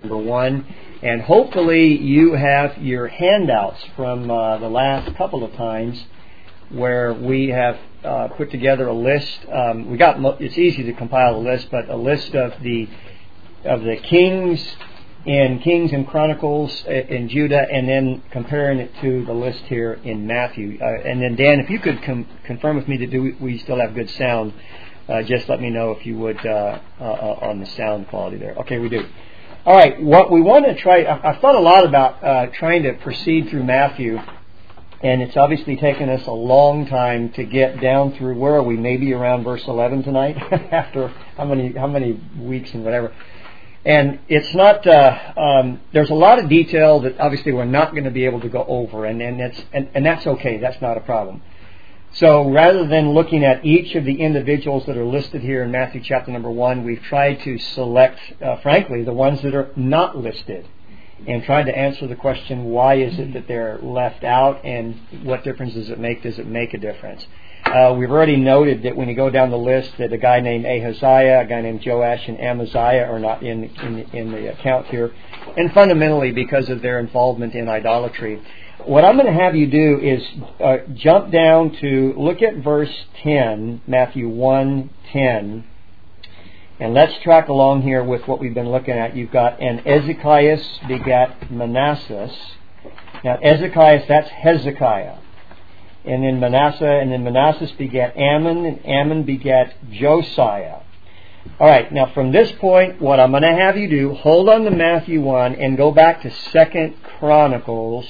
number 1. And hopefully you have your handouts from the last couple of times where we have put together a list. It's easy to compile a list, but a list of the kings and Chronicles in Judah, and then comparing it to the list here in Matthew. And then Dan, if you could confirm with me that we still have good sound, just let me know if you would on the sound quality there. Okay, we do. All right, what we want to try, I've thought a lot about trying to proceed through Matthew, and it's obviously taken us a long time to get down through, where are we, maybe around verse 11 tonight, after how many weeks and whatever. And it's not, there's a lot of detail that obviously we're not going to be able to go over, and that's okay, that's not a problem. So rather than looking at each of the individuals that are listed here in Matthew chapter number 1, we've tried to select, frankly, the ones that are not listed, and tried to answer the question, why is it that they're left out, and what difference does it make? Does it make a difference? We've already noted that when you go down the list that a guy named Ahaziah, a guy named Joash, and Amaziah are not in the account here, and fundamentally because of their involvement in idolatry. What I'm going to have you do is jump down to, look at verse 10, Matthew 1:10, and let's track along here with what we've been looking at. You've got, and Ezekias begat Manasseh. Now Ezekias, that's Hezekiah. And then Manasseh begat Ammon, and Ammon begat Josiah. All right, now from this point, what I'm going to have you do, hold on to Matthew 1 and go back to 2 Chronicles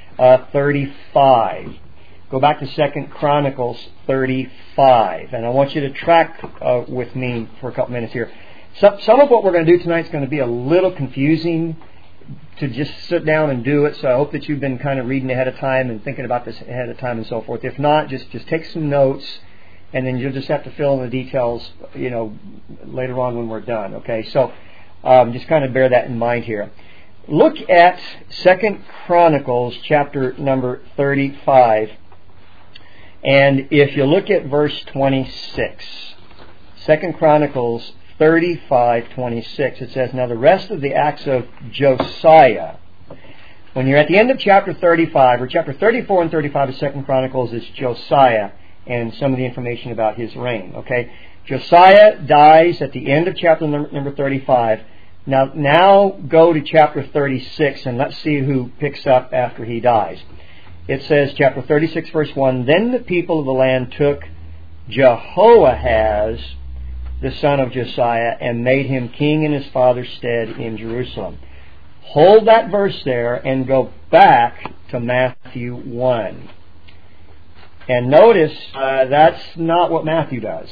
35. Go back to 2 Chronicles 35. And I want you to track with me for a couple minutes here. Some of what we're going to do tonight is going to be a little confusing to just sit down and do it. So I hope that you've been kind of reading ahead of time and thinking about this ahead of time and so forth. If not, just take some notes, and then you'll just have to fill in the details, later on when we're done. Okay, so just kind of bear that in mind here. Look at 2 Chronicles chapter number 35, and if you look at verse 26, 2 Chronicles 35:26, it says, now the rest of the acts of Josiah. When you're at the end of chapter 35, or chapter 34 and 35 of 2 Chronicles is Josiah and some of the information about his reign. Okay, Josiah dies at the end of chapter number 35. Now go to chapter 36 and let's see who picks up after he dies. It says, chapter 36 verse 1, then the people of the land took Jehoahaz, the son of Josiah, and made him king in his father's stead in Jerusalem. Hold that verse there and go back to Matthew 1. And notice that's not what Matthew does.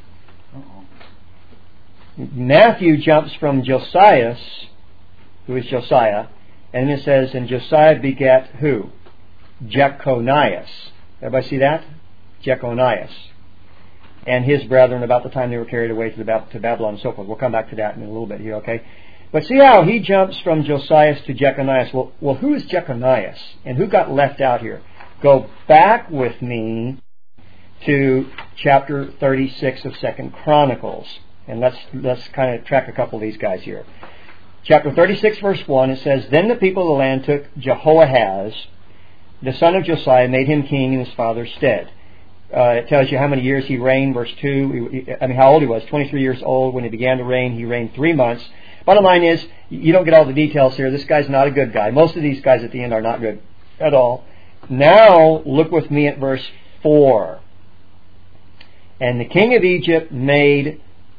Matthew jumps from Josias, who is Josiah, and it says, and Josiah begat who? Jeconias. Everybody see that? Jeconias. And his brethren about the time they were carried away to Babylon and so forth. We'll come back to that in a little bit here, okay? But see how he jumps from Josias to Jeconias. Well, who is Jeconias? And who got left out here? Go back with me to chapter 36 of 2 Chronicles. And let's kind of track a couple of these guys here. Chapter 36 verse 1, it says, then the people of the land took Jehoahaz, the son of Josiah, made him king in his father's stead. It tells you how many years he reigned, verse 2. How old he was. 23 years old when he began to reign. He reigned 3 months. Bottom line is, you don't get all the details here. This guy's not a good guy. Most of these guys at the end are not good at all. Now, look with me at verse 4. And the king of Egypt made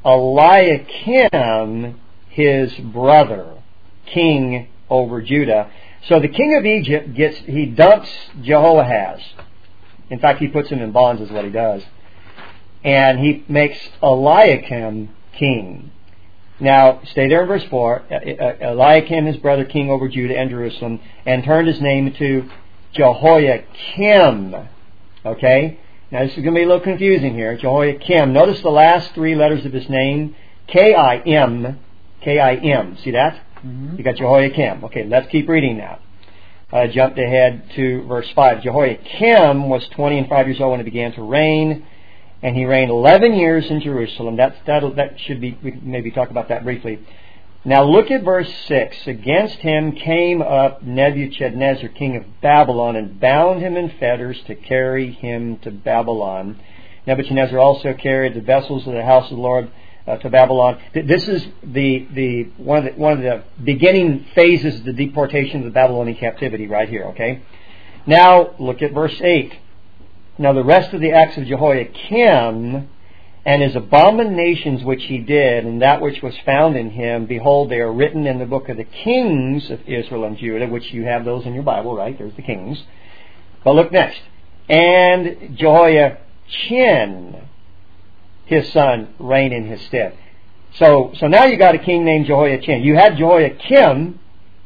Eliakim his brother king over Judah. So the king of Egypt he dumps Jehoahaz. In fact, he puts him in bonds is what he does. And he makes Eliakim king. Now, stay there in verse 4. Eliakim, his brother, king over Judah and Jerusalem, and turned his name to Jehoiakim. Okay? Now, this is going to be a little confusing here. Jehoiakim. Notice the last 3 letters of his name. K-I-M. K-I-M. See that? Mm-hmm. You got Jehoiakim. Okay, let's keep reading now. Jumped ahead to verse 5. Jehoiakim was 25 years old when he began to reign, and he reigned 11 years in Jerusalem. That should be, we can maybe talk about that briefly. Now look at verse 6. Against him came up Nebuchadnezzar, king of Babylon, and bound him in fetters to carry him to Babylon. Nebuchadnezzar also carried the vessels of the house of the Lord to Babylon. This is the one of the beginning phases of the deportation of the Babylonian captivity right here, okay? Now look at verse 8. Now the rest of the acts of Jehoiakim and his abominations which he did, and that which was found in him, behold, they are written in the book of the kings of Israel and Judah, which you have those in your Bible, right? There's the kings. But look next. And Jehoiachin, his son, reigned in his stead. So now you got a king named Jehoiachin. You had Jehoiakim,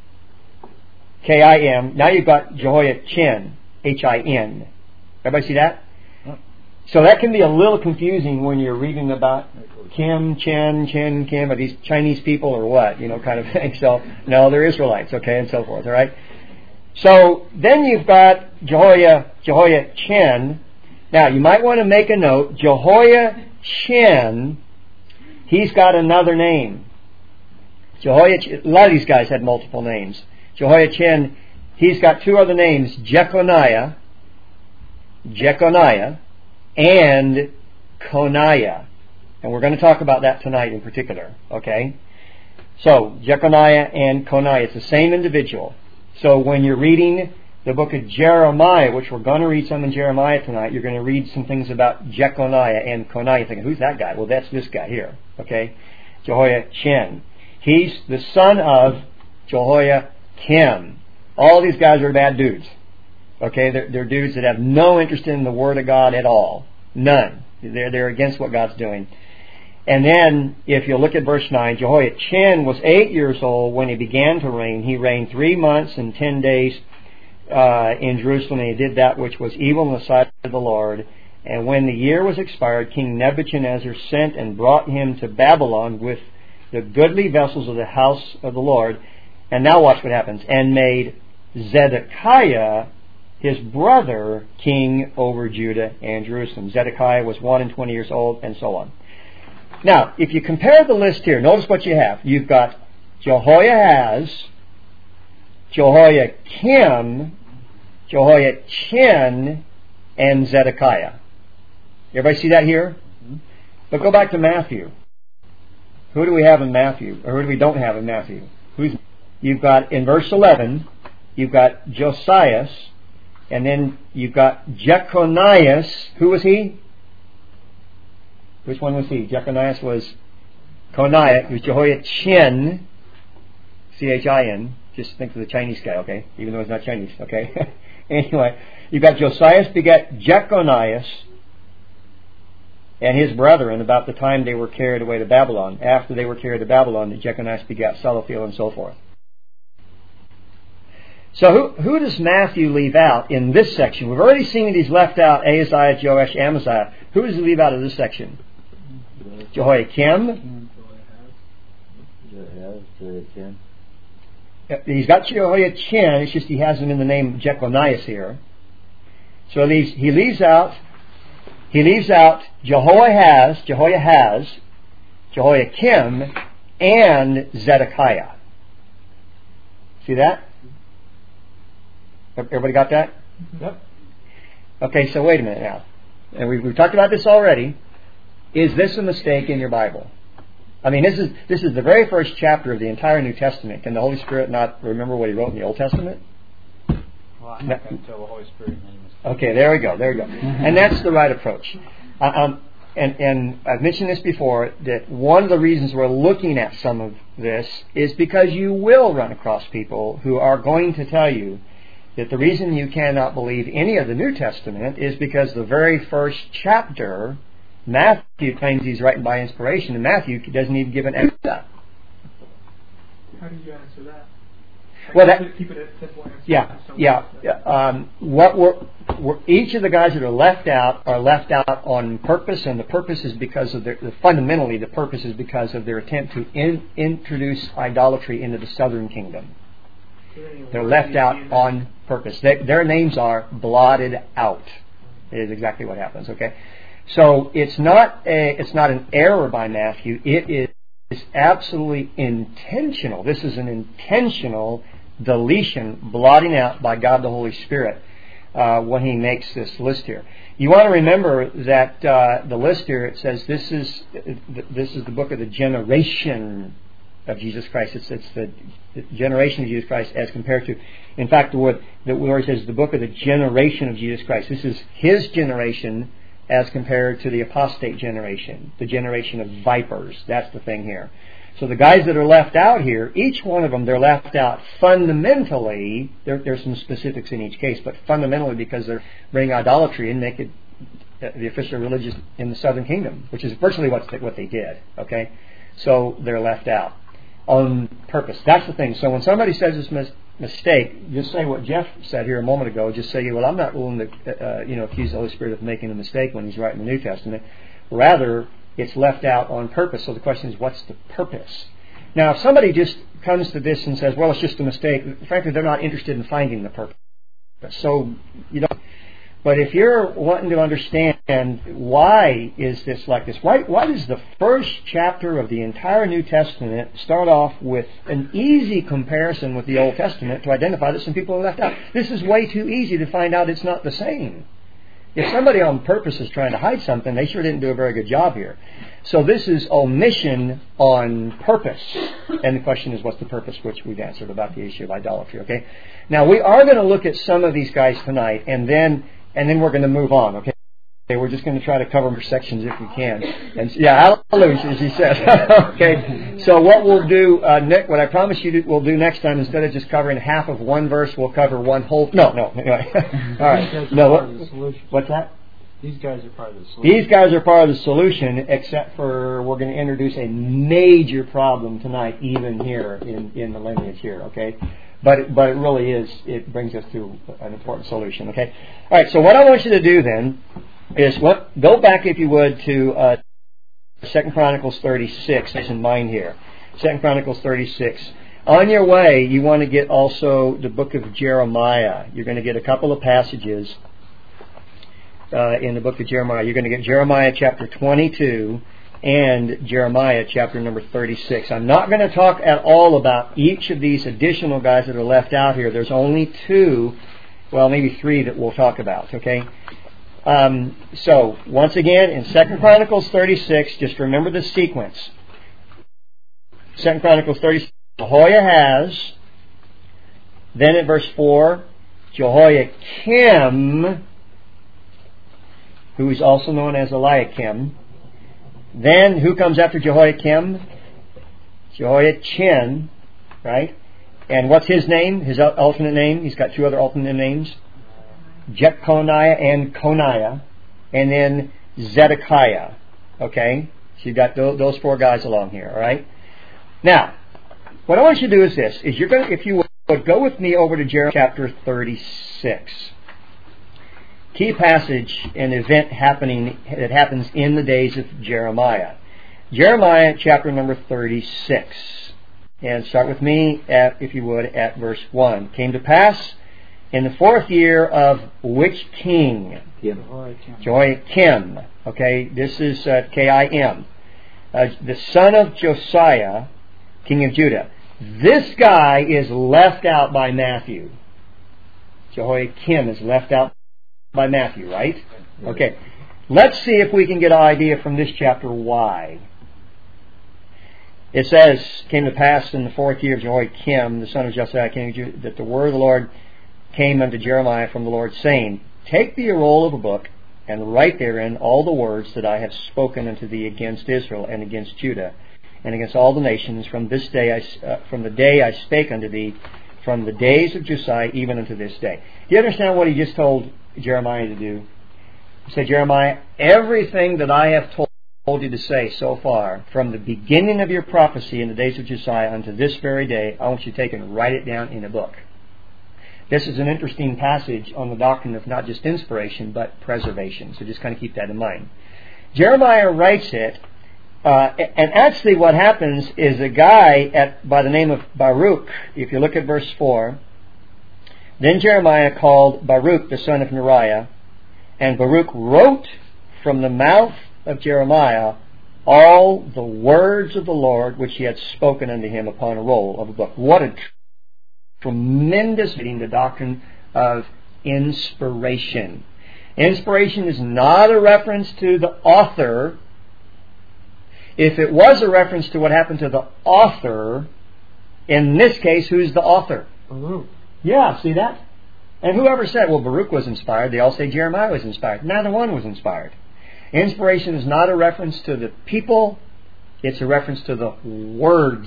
K-I-M. Now you've got Jehoiachin, H-I-N. Everybody see that? So that can be a little confusing when you're reading about Kim, Kim, are these Chinese people or what? Kind of thing. So, no, they're Israelites, okay, and so forth, all right? So then you've got Jehoiachin. Now, you might want to make a note. Jehoiachin, he's got another name. Jehoiachin, a lot of these guys had multiple names. Jehoiachin, he's got two other names, Jeconiah, and Coniah. And we're going to talk about that tonight in particular, okay? So, Jeconiah and Coniah, it's the same individual. So when you're reading the book of Jeremiah, which we're going to read some in Jeremiah tonight, you're going to read some things about Jeconiah and Coniah. You're thinking, who's that guy? Well, that's this guy here, okay? Jehoiachin. He's the son of Jehoiakim. All these guys are bad dudes. Okay, they're dudes that have no interest in the Word of God at all. None. They're against what God's doing. And then, if you look at verse 9, Jehoiachin was 8 years old when he began to reign. He reigned 3 months and 10 days in Jerusalem, and he did that which was evil in the sight of the Lord. And when the year was expired, King Nebuchadnezzar sent and brought him to Babylon with the goodly vessels of the house of the Lord. And now watch what happens. And made Zedekiah his brother king over Judah and Jerusalem. Zedekiah was 21 years old, and so on. Now, if you compare the list here, notice what you have. You've got Jehoiahaz, Jehoiakim, Jehoiachin, and Zedekiah. Everybody see that here? But go back to Matthew. Who do we have in Matthew? Or who do we don't have in Matthew? You've got, in verse 11, you've got Josias, and then you've got Jeconias. Who was he? Which one was he? Jeconias was Coniah. It was Jehoiachin, C-H-I-N. Just think of the Chinese guy, okay? Even though he's not Chinese, okay? Anyway, you've got Josias begat Jeconias and his brethren about the time they were carried away to Babylon. After they were carried to Babylon, Jeconias begat Salathiel and so forth. So who does Matthew leave out in this section? We've already seen that he's left out Ahaziah, Joash, Amaziah. Who does he leave out of this section? Jehoiakim. He's got Jehoiachin. It's just he has him in the name Jeconias here. So he leaves out Jehoiahaz, Jehoiakim, and Zedekiah. See that? Everybody got that? Yep. Okay, so wait a minute now. And we've talked about this already. Is this a mistake in your Bible? I mean, this is the very first chapter of the entire New Testament. Can the Holy Spirit not remember what He wrote in the Old Testament? Well, I'm not going to tell the Holy Spirit any mistake. Okay, there we go. And that's the right approach. And I've mentioned this before, that one of the reasons we're looking at some of this is because you will run across people who are going to tell you that the reason you cannot believe any of the New Testament is because the very first chapter, Matthew claims he's writing by inspiration, and Matthew doesn't even give an answer. How do you answer that? Well, keep it at simple answer. Yeah. Each of the guys that are left out on purpose, and the purpose is because of fundamentally the purpose is because of their attempt to introduce idolatry into the southern kingdom. They're left out on purpose. Their names are blotted out. It is exactly what happens. Okay, so it's not an error by Matthew. It is absolutely intentional. This is an intentional deletion, blotting out by God the Holy Spirit when He makes this list here. You want to remember that the list here, it says this is the book of the generation of Jesus Christ. It's the generation of Jesus Christ as compared to, in fact, the word it says the book of the generation of Jesus Christ. This is His generation as compared to the apostate generation, the generation of vipers. That's the thing here. So the guys that are left out here, each one of them, they're left out fundamentally. There's some specifics in each case, but fundamentally because they're bringing idolatry and make it the official religion in the southern kingdom, which is virtually what they did. Okay, so they're left out on purpose. That's the thing. So when somebody says it's mistake, just say what Jeff said here a moment ago. Just say, well, I'm not willing to accuse the Holy Spirit of making a mistake when He's writing the New Testament. Rather, it's left out on purpose. So the question is, what's the purpose? Now, if somebody just comes to this and says, well, it's just a mistake, frankly, they're not interested in finding the purpose. So, but if you're wanting to understand why is this like this, why does the first chapter of the entire New Testament start off with an easy comparison with the Old Testament to identify that some people are left out? This is way too easy to find out it's not the same. If somebody on purpose is trying to hide something, they sure didn't do a very good job here. So this is omission on purpose. And the question is, what's the purpose, which we've answered about the issue of idolatry. Okay. Now, we are going to look at some of these guys tonight, and then we're going to move on. Okay. We're just going to try to cover more sections if we can. And hallelujah, as he says. Okay. So what we'll do, what I promise you we'll do next time, instead of just covering half of one verse, we'll cover one whole. No. Anyway. All right. No. What's that? These guys are part of the solution. These guys are part of the solution, except for we're going to introduce a major problem tonight, even here in the lineage here. Okay. But it really is. It brings us to an important solution. Okay. All right. So what I want you to do then is go back, if you would, to 2 Chronicles 36. That's in mind here. 2 Chronicles 36. On your way, you want to get also the book of Jeremiah. You're going to get a couple of passages in the book of Jeremiah. You're going to get Jeremiah chapter 22 and Jeremiah chapter number 36. I'm not going to talk at all about each of these additional guys that are left out here. There's only two, well, maybe three that we'll talk about. Okay. So, once again, in 2 Chronicles 36, just remember the sequence. 2 Chronicles 36, Jehoiahaz. Then at verse 4, Jehoiakim, who is also known as Eliakim. Then, who comes after Jehoiakim? Jehoiachin, right? And what's his name? His alternate name? He's got two other alternate names. Jeconiah and Coniah, and then Zedekiah. Okay? So you've got those four guys along here, all right? Now, what I want you to do is this. If you would, go with me over to Jeremiah chapter 36. Key passage and event that happens in the days of Jeremiah. Jeremiah chapter number 36. And start with me, if you would, at verse 1. Came to pass in the 4th year of which king? Jehoiakim. Okay, this is K-I-M. The son of Josiah, king of Judah. This guy is left out by Matthew. Jehoiakim is left out by Matthew, right? Okay. Let's see if we can get an idea from this chapter why. It says, came to pass in the 4th year of Jehoiakim, the son of Josiah, king of Judah, that the word of the Lord came unto Jeremiah from the Lord, saying, Take thee a roll of a book, and write therein all the words that I have spoken unto thee against Israel, and against Judah, and against all the nations, from this day, from the day I spake unto thee, from the days of Josiah, even unto this day. Do you understand what he just told Jeremiah to do? He said, Jeremiah, everything that I have told you to say so far, from the beginning of your prophecy in the days of Josiah unto this very day, I want you to take and write it down in a book. This is an interesting passage on the doctrine of not just inspiration, but preservation. So just kind of keep that in mind. Jeremiah writes it, and actually what happens is a guy by the name of Baruch, if you look at verse 4, then Jeremiah called Baruch the son of Neriah, and Baruch wrote from the mouth of Jeremiah all the words of the Lord which he had spoken unto him upon a roll of a book. What a tremendous reading, the doctrine of inspiration. Inspiration is not a reference to the author. If it was a reference to what happened to the author, in this case, who's the author? Baruch. Yeah, see that? And whoever said, well, Baruch was inspired, they all say Jeremiah was inspired. Neither one was inspired. Inspiration is not a reference to the people, it's a reference to the words.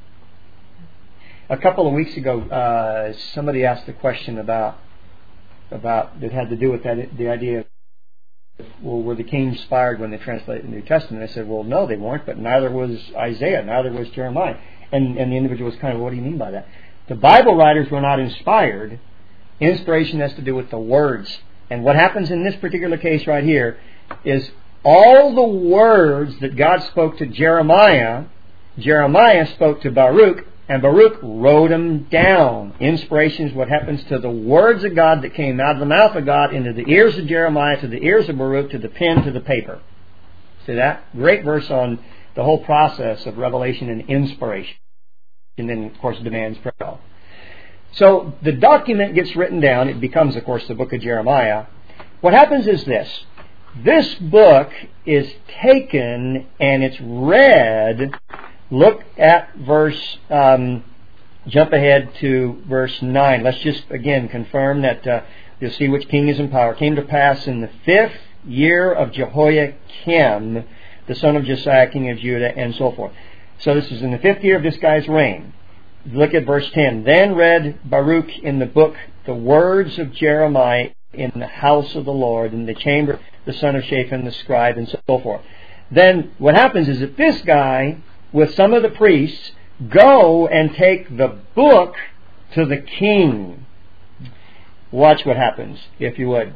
A couple of weeks ago, somebody asked a question about that had to do with the idea of, well, were the kings inspired when they translated the New Testament? I said, well, no, they weren't, but neither was Isaiah, neither was Jeremiah. And the individual was kind of, what do you mean by that? The Bible writers were not inspired. Inspiration has to do with the words. And what happens in this particular case right here is all the words that God spoke to Jeremiah, Jeremiah spoke to Baruch, and Baruch wrote them down. Inspiration is what happens to the words of God that came out of the mouth of God into the ears of Jeremiah, to the ears of Baruch, to the pen, to the paper. See that? Great verse on the whole process of revelation and inspiration. And then, of course, demands prayer. So the document gets written down. It becomes, of course, the book of Jeremiah. What happens is this. This book is taken and it's read. Look at verse, jump ahead to verse 9. Let's just, again, confirm that you'll see which king is in power. It came to pass in the 5th year of Jehoiakim, the son of Josiah, king of Judah, and so forth. So this is in the 5th year of this guy's reign. Look at verse 10. Then read Baruch in the book the words of Jeremiah in the house of the Lord, in the chamber, the son of Shaphan, the scribe, and so forth. Then what happens is that this guy, with some of the priests, go and take the book to the king. Watch what happens, if you would.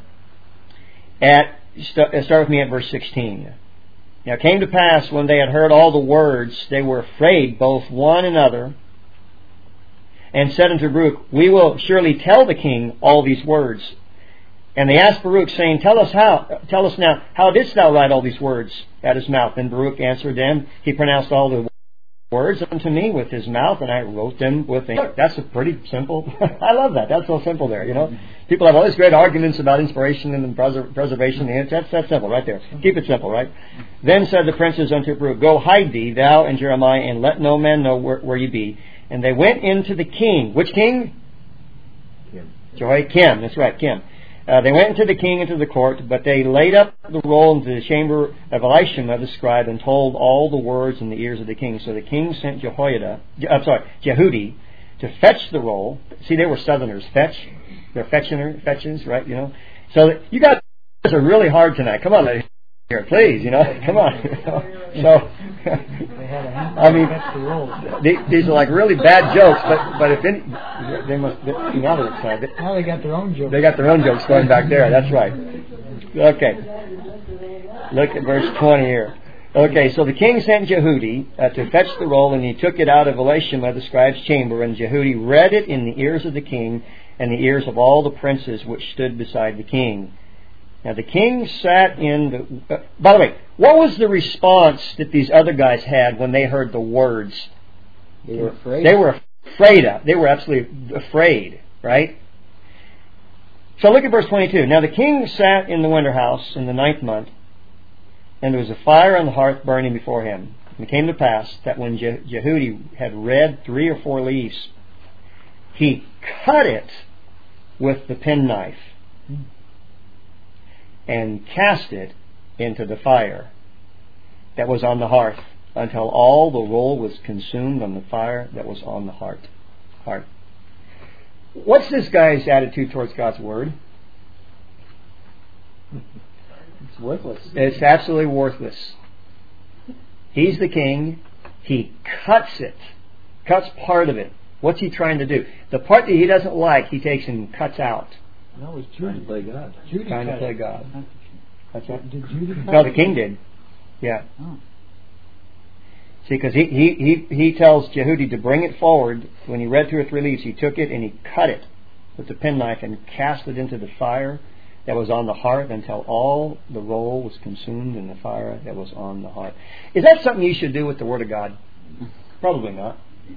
Start with me at verse 16. Now it came to pass, when they had heard all the words, they were afraid, both one and another, and said unto Baruch, we will surely tell the king all these words. And they asked Baruch, saying, Tell us now, how didst thou write all these words at his mouth? And Baruch answered them, he pronounced all the words unto me with his mouth, and I wrote them with ink. That's a pretty simple. I love that. That's so simple there, you know. People have all these great arguments about inspiration and preservation. That's simple right there. Keep it simple, right? Then said the princes unto Baruch, Go hide thee, thou and Jeremiah, and let no man know where ye be. And they went into the king. Which king? Jehoiakim. That's right, Kim. They went into the king into the court, but they laid up the roll into the chamber of Elishama the scribe, and told all the words in the ears of the king. So the king sent Jehudi to fetch the roll. See, they were Southerners. Fetch. They're fetchers, right? You know. So you guys are really hard tonight. Come on, ladies. Here, please, you know, come on. So, I mean, these are like really bad jokes, but if any, they must, now they're excited. Now they got their own jokes. They got their own jokes going back there, that's right. Okay. Look at verse 20 here. Okay, so the king sent Jehudi to fetch the roll, and he took it out of Elishama the scribe's chamber, and Jehudi read it in the ears of the king and the ears of all the princes which stood beside the king. Now the king sat in the... by the way, what was the response that these other guys had when they heard the words? They were afraid. They were afraid of. They were absolutely afraid, right? So look at verse 22. Now the king sat in the winter house in the 9th month, and there was a fire on the hearth burning before him. And it came to pass that when Jehudi had read 3 or 4 leaves, he cut it with the penknife and cast it into the fire that was on the hearth, until all the roll was consumed on the fire that was on the hearth. What's this guy's attitude towards God's Word? It's worthless. It's absolutely worthless. He's the king. He cuts it. Cuts part of it. What's he trying to do? The part that he doesn't like, he takes and cuts out. No, it was Judy. Trying to play God. Judy Trying to cut play it. God. That's right. Did Judy cut No, the it? king did. Yeah. Oh. See, because he tells Jehudi to bring it forward. When he read 2 or 3 leaves, he took it and he cut it with the penknife and cast it into the fire that was on the hearth until all the roll was consumed in the fire that was on the hearth. Is that something you should do with the Word of God? Probably not.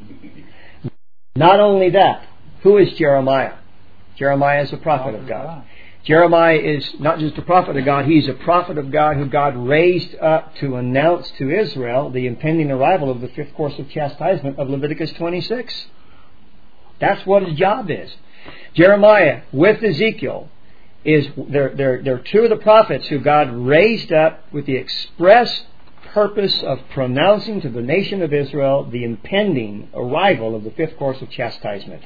Not only that, who is Jeremiah? Jeremiah is a prophet of God. Jeremiah is not just a prophet of God, he's a prophet of God who God raised up to announce to Israel the impending arrival of the fifth course of chastisement of Leviticus 26. That's what his job is. Jeremiah, with Ezekiel, they're two of the prophets who God raised up with the express purpose of pronouncing to the nation of Israel the impending arrival of the fifth course of chastisement.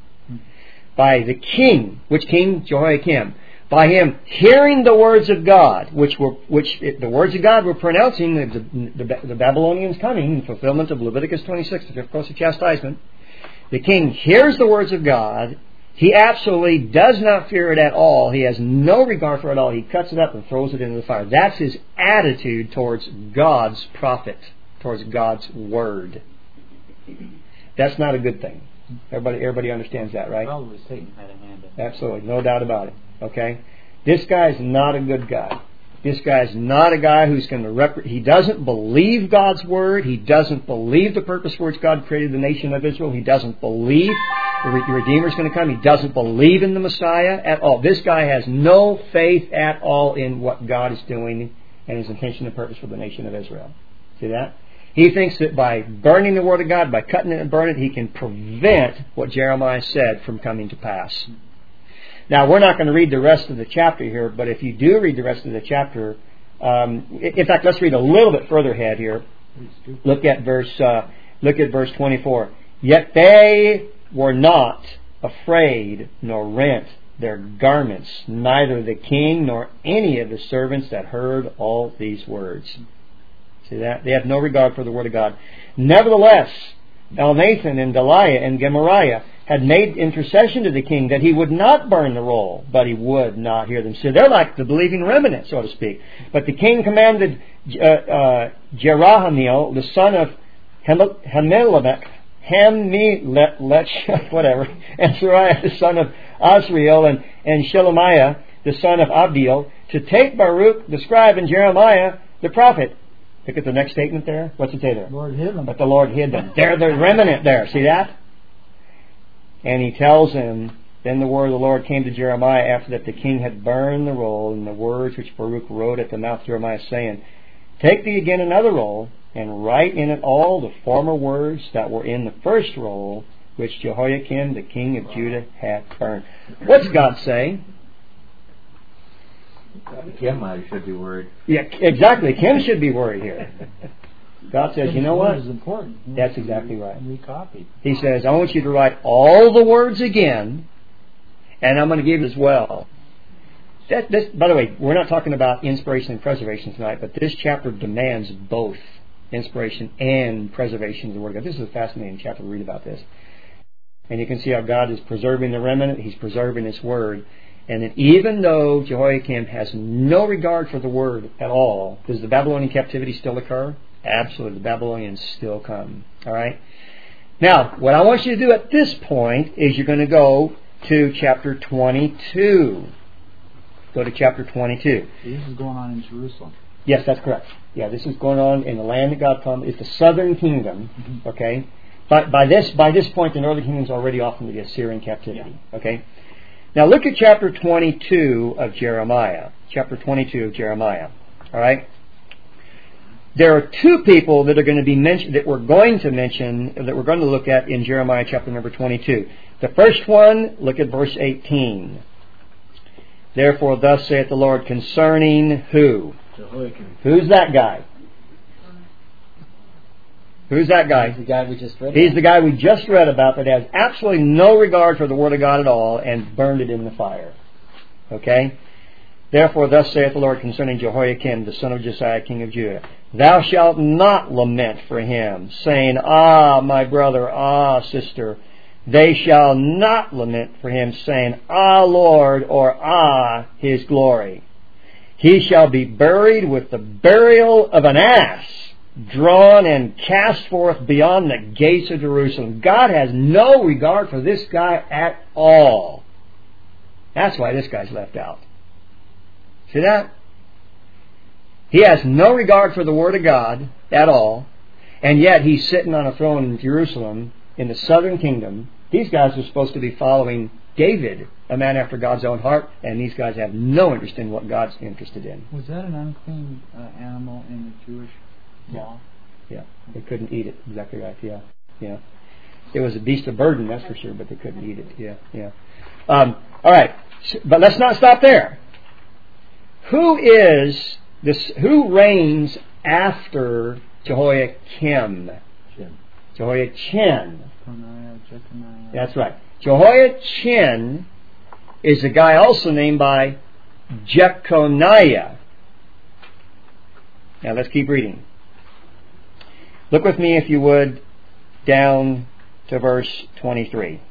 By the king, which king? Jehoiakim. By him hearing the words of God, which the words of God were pronouncing the Babylonians coming in fulfillment of Leviticus 26, the fifth course of chastisement. The king hears the words of God. He absolutely does not fear it at all. He has no regard for it at all. He cuts it up and throws it into the fire. That's his attitude towards God's prophet, towards God's word. That's not a good thing. Everybody understands that, right? Probably Satan had a hand in it. Absolutely, no doubt about it. Okay? This guy's not a good guy. This guy's not a guy who's going to he doesn't believe God's word. He doesn't believe the purpose for which God created the nation of Israel. He doesn't believe the Redeemer's going to come. He doesn't believe in the Messiah at all. This guy has no faith at all in what God is doing and his intention and purpose for the nation of Israel. See that? He thinks that by burning the Word of God, by cutting it and burning it, he can prevent what Jeremiah said from coming to pass. Now, we're not going to read the rest of the chapter here, but if you do read the rest of the chapter, in fact, let's read a little bit further ahead here. Look at verse 24. Yet they were not afraid nor rent their garments, neither the king nor any of the servants that heard all these words. See that? They have no regard for the Word of God. Nevertheless, Elnathan and Delaiah and Gemariah had made intercession to the king that he would not burn the roll, but he would not hear them. So they're like the believing remnant, so to speak. But the king commanded Jerahmeel, the son of Hammelech, whatever, and Sariah, the son of Azriel, and Shelemiah, the son of Abdiel, to take Baruch, the scribe, and Jeremiah, the prophet. Look at the next statement there. What's it say there? Lord hid them. But the Lord hid them. They're the remnant there. See that? And he tells him, then the word of the Lord came to Jeremiah after that the king had burned the roll, and the words which Baruch wrote at the mouth of Jeremiah, saying, take thee again another roll, and write in it all the former words that were in the first roll, which Jehoiakim the king of Judah hath burned. What's God saying? Kim should be worried. Yeah, exactly. Kim should be worried here. God says, you know what? Is important. That's exactly right. Recopy. He says, I want you to write all the words again, and I'm going to give it as well. By the way, we're not talking about inspiration and preservation tonight, but this chapter demands both inspiration and preservation of the Word of God. This is a fascinating chapter to read about this. And you can see how God is preserving the remnant. He's preserving His Word. And that even though Jehoiakim has no regard for the Word at all, does the Babylonian captivity still occur? Absolutely. The Babylonians still come. All right? Now, what I want you to do at this point is you're going to go to chapter 22. Go to chapter 22. This is going on in Jerusalem. Yes, that's correct. Yeah, this is going on in the land that God promised. It's the southern kingdom. Okay? But by this point, the northern kingdom is already off into the Assyrian captivity. Okay? Now look at chapter 22 of Jeremiah. Chapter 22 of Jeremiah. All right? There are two people that are going to be mentioned, that we're going to mention, that we're going to look at in Jeremiah chapter number 22. The first one, look at verse 18. Therefore, thus saith the Lord concerning who? Jehoiakim. Who's that guy? Who's that guy? He's the guy we just read. He's the guy we just read about that has absolutely no regard for the Word of God at all and burned it in the fire. Okay? Therefore, thus saith the Lord concerning Jehoiakim, the son of Josiah, king of Judah. Thou shalt not lament for him, saying, ah, my brother, ah, sister. They shall not lament for him, saying, ah, Lord, or ah, his glory. He shall be buried with the burial of an ass, drawn and cast forth beyond the gates of Jerusalem. God has no regard for this guy at all. That's why this guy's left out. See that? He has no regard for the Word of God at all, and yet he's sitting on a throne in Jerusalem in the southern kingdom. These guys are supposed to be following David, a man after God's own heart, and these guys have no interest in what God's interested in. Was that an unclean animal in the Jewish law? Yeah, they couldn't eat it. Exactly right. Yeah. It was a beast of burden, that's for sure, but they couldn't eat it. Yeah. All right, but let's not stop there. Who reigns after Jehoiakim? Jehoiachin. Jeconiah. That's right. Jehoiachin is a guy also named by Jeconiah. Now let's keep reading. Look with me, if you would, down to verse 23.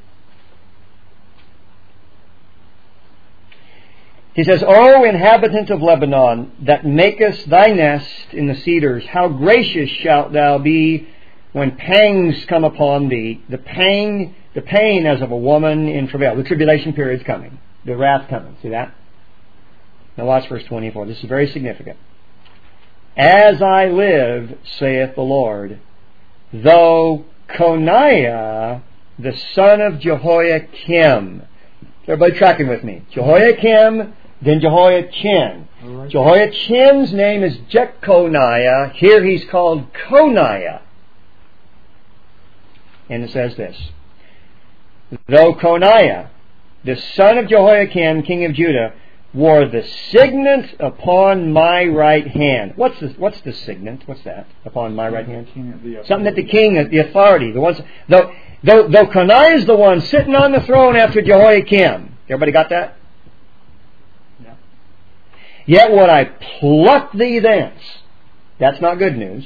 He says, O inhabitant of Lebanon, that makest thy nest in the cedars, how gracious shalt thou be when pangs come upon thee, the pain as of a woman in travail. The tribulation period is coming. The wrath coming. See that? Now watch verse 24. This is very significant. As I live, saith the Lord, though Coniah, the son of Jehoiakim. Everybody tracking with me? Jehoiakim, then Jehoiachin. Right. Jehoiachin's name is Jeconiah. Here he's called Coniah. And it says this. Though Coniah, the son of Jehoiakim, king of Judah, wore the signet upon my right hand. What's the signet? What's that? Upon my right hand? Something that the king, the authority, the ones. Though Coniah is the one sitting on the throne after Jehoiakim. Everybody got that? Yeah. Yet would I pluck thee thence. That's not good news.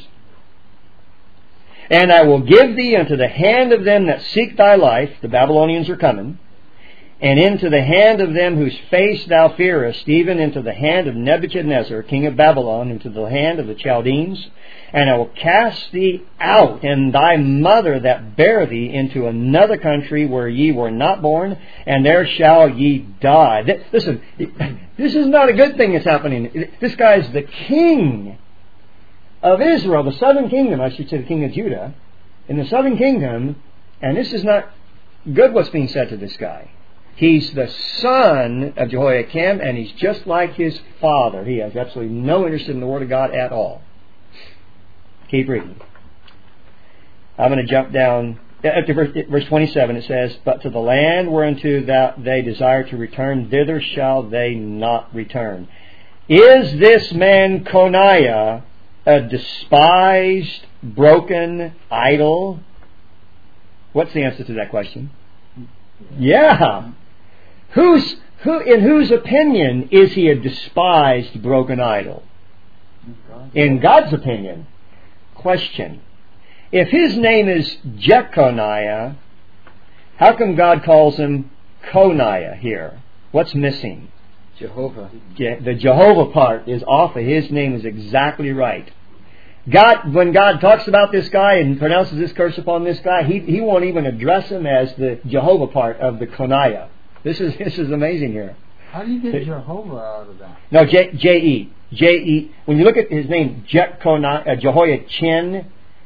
And I will give thee unto the hand of them that seek thy life. The Babylonians are coming. And into the hand of them whose face thou fearest, even into the hand of Nebuchadnezzar, king of Babylon, into the hand of the Chaldeans. And I will cast thee out, and thy mother that bare thee, into another country where ye were not born, and there shall ye die. Listen, this is not a good thing that's happening. This guy's the king of Israel, the southern kingdom, I should say the king of Judah, in the southern kingdom, and this is not good what's being said to this guy. He's the son of Jehoiakim, and he's just like his father. He has absolutely no interest in the Word of God at all. Keep reading. I'm going to jump down to verse 27. It says, But to the land whereunto they desire to return, thither shall they not return. Is this man Coniah a despised, broken idol? What's the answer to that question? Yeah. In whose opinion is he a despised, broken idol? In God's opinion. Question. If his name is Jeconiah, how come God calls him Coniah here? What's missing? Jehovah. The Jehovah part is off. His name is exactly right. God, when God talks about this guy and pronounces this curse upon this guy, he won't even address him as the Jehovah part of the Coniah. This is amazing here. How do you get Jehovah out of that? No, J-E. When you look at his name, Jehoiachin,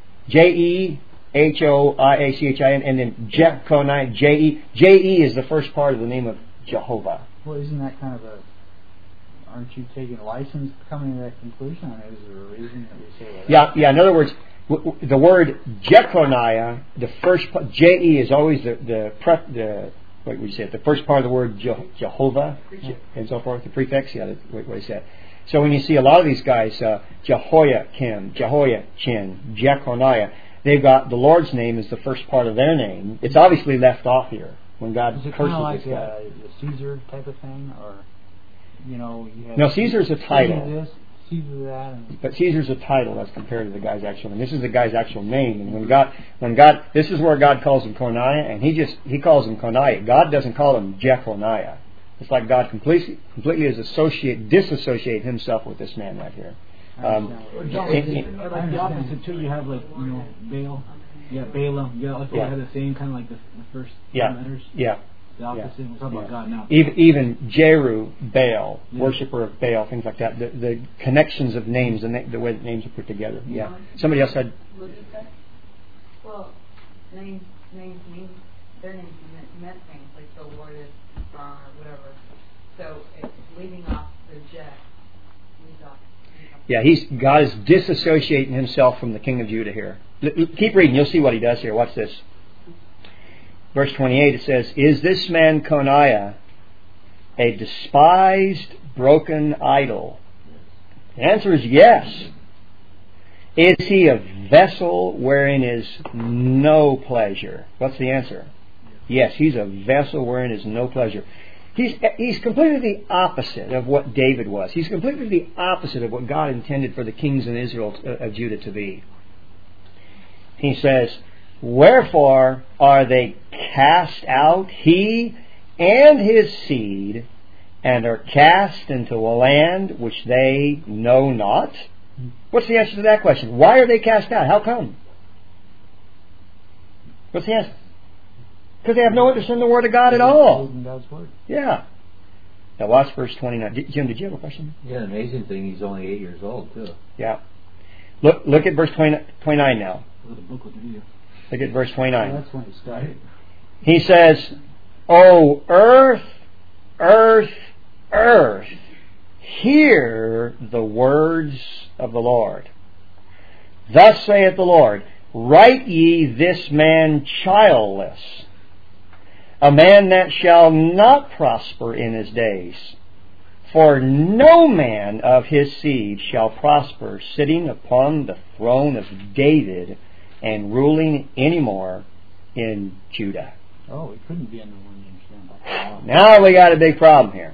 Jehoiachin, and then Jeconiah, J-E. J-E is the first part of the name of Jehovah. Well, isn't that kind of aren't you taking a license coming to that conclusion? I mean, is there a reason that we say that? Yeah. In other words, the word Jeconiah, the first part, J-E is always the first part of the word Jehovah, and so forth, the prefix, what he said. So when you see a lot of these guys, Jehoiakim, Jehoiachin, Jeconiah, they've got the Lord's name as the first part of their name. It's obviously left off here when God curses this guy. Is it kind of like a Caesar type of thing, or you have no? Caesar's a title. Caesar this, Caesar that, but Caesar's a title as compared to the guy's actual name. This is the guy's actual name, and when God, this is where God calls him Coniah, and he calls him Coniah. God doesn't call him Jeconiah. It's like God completely disassociate himself with this man right here. Like the opposite too. You have Baal. Yeah, Balaam. Yeah, like they have the same kind of like the first letters. Yeah. The opposite. We're talking about God now. Even Jeru, Baal, Yeah. worshiper of Baal, things like that. The connections of names, the way that names are put together. Yeah. Somebody else said. What did you say? Well, names mean, their names meant things, like the Lord is or whatever. So it's leaving off the jet. Yeah, God is disassociating himself from the king of Judah here. Keep reading, you'll see what he does here. Watch this. Verse 28, it says, "Is this man Coniah a despised, broken idol?" The answer is yes. "Is he a vessel wherein is no pleasure?" What's the answer? Yes, he's a vessel wherein is no pleasure. He's completely the opposite of what David was. He's completely the opposite of what God intended for the kings in Israel of Judah to be. He says, "Wherefore are they cast out, he and his seed, and are cast into a land which they know not?" What's the answer to that question? Why are they cast out? How come? What's the answer? Because they have no interest in the Word of God at all. God's Word. Yeah. Now watch verse 29. Jim, did you have a question? Yeah, the amazing thing, he's only 8 years old, too. Yeah. Look at verse 29 now. Look at the book with you. Look at verse 29. That's when he started. He says, "O earth, earth, earth, hear the words of the Lord. Thus saith the Lord, write ye this man childless, a man that shall not prosper in his days. For no man of his seed shall prosper, sitting upon the throne of David and ruling any more in Judah." Oh, it couldn't be under William. Now we got a big problem here.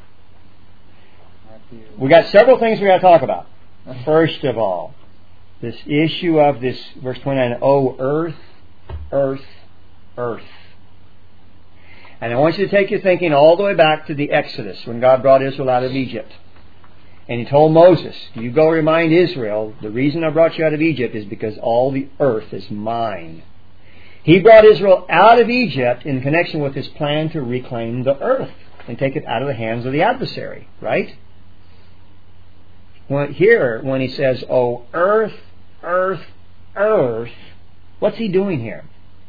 We got several things we got to talk about. First of all, this issue of this, verse 29, "O earth, earth, earth." And I want you to take your thinking all the way back to the Exodus, when God brought Israel out of Egypt. And He told Moses, "You go remind Israel, the reason I brought you out of Egypt is because all the earth is mine." He brought Israel out of Egypt in connection with His plan to reclaim the earth and take it out of the hands of the adversary, right? Here, when He says, "Oh, earth, earth, earth," what's He doing here?